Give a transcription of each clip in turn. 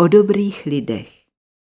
O dobrých lidech.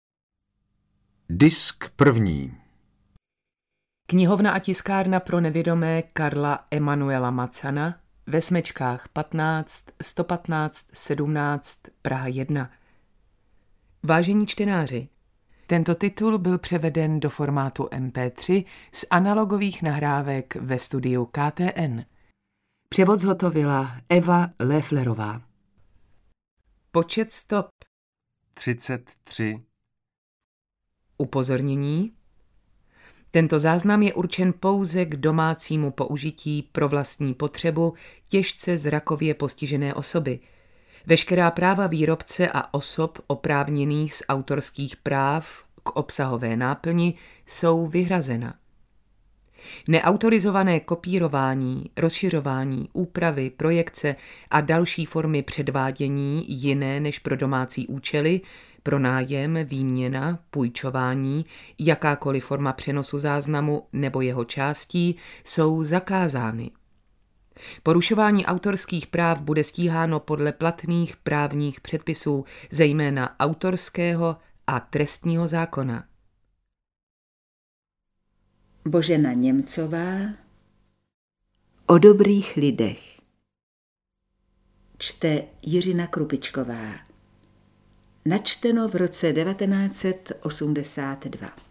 Disk první. Knihovna a tiskárna pro nevědomé Karla Emanuela Macana ve Smečkách 15 115 17 Praha 1. Vážení čtenáři, tento titul byl převeden do formátu MP3 z analogových nahrávek ve studiu KTN. Převod zhotovila Eva Léflerová. Počet stop 33. Upozornění. Tento záznam je určen pouze k domácímu použití pro vlastní potřebu těžce zrakově postižené osoby. Veškerá práva výrobce a osob oprávněných z autorských práv k obsahové náplni jsou vyhrazena. Neautorizované kopírování, rozšiřování, úpravy, projekce a další formy předvádění jiné než pro domácí účely, pronájem, výměna, půjčování, jakákoliv forma přenosu záznamu nebo jeho částí jsou zakázány. Porušování autorských práv bude stíháno podle platných právních předpisů, zejména autorského a trestního zákona. Božena Němcová. O dobrých lidech. Čte Jiřina Krupičková. Načteno v roce 1982.